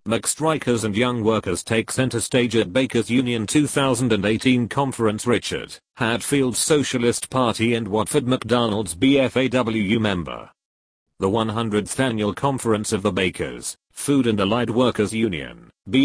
McStrikers and young workers take center stage at Bakers Union 2018 conference. Richard Hadfield's Socialist Party and Watford McDonald's BFAWU member. The 100th annual conference of the Bakers, Food and Allied Workers Union,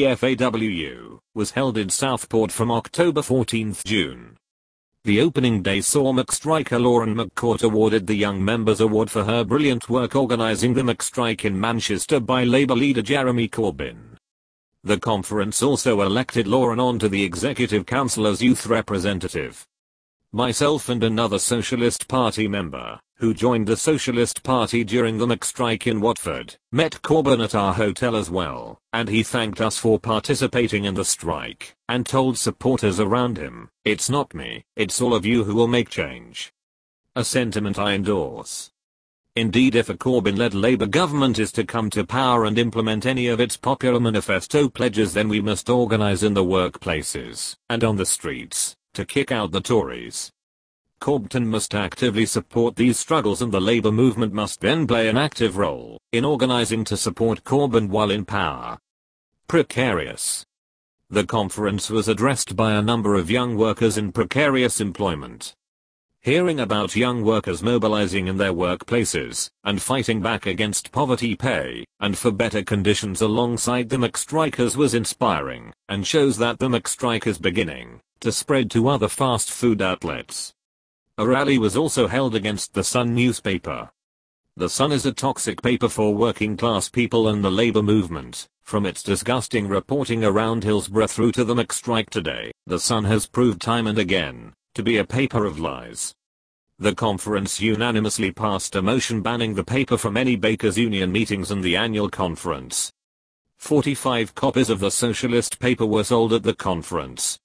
BFAWU, was held in Southport from October 14 to June. The opening day saw McStriker Lauren McCourt awarded the Young Members Award for her brilliant work organising the McStrike in Manchester by Labour leader Jeremy Corbyn. The conference also elected Lauren onto the Executive Council as youth representative. Myself and another Socialist Party member, who joined the Socialist Party during the McStrike in Watford, met Corbyn at our hotel as well, and he thanked us for participating in the strike, and told supporters around him, "It's not me, it's all of you who will make change." A sentiment I endorse. Indeed, if a Corbyn-led Labour government is to come to power and implement any of its popular manifesto pledges, then we must organise in the workplaces, and on the streets, to kick out the Tories. Corbyn must actively support these struggles, and the Labour movement must then play an active role in organising to support Corbyn while in power. Precarious. The conference was addressed by a number of young workers in precarious employment. Hearing about young workers mobilising in their workplaces and fighting back against poverty pay and for better conditions alongside the McStrikers was inspiring, and shows that the McStrike is beginning to spread to other fast food outlets. A rally was also held against the Sun newspaper. The Sun is a toxic paper for working class people and the Labour movement. From its disgusting reporting around Hillsborough through to the McStrike today, the Sun has proved time and again to be a paper of lies. The conference unanimously passed a motion banning the paper from any Bakers Union meetings and the annual conference. 45 copies of the socialist paper were sold at the conference.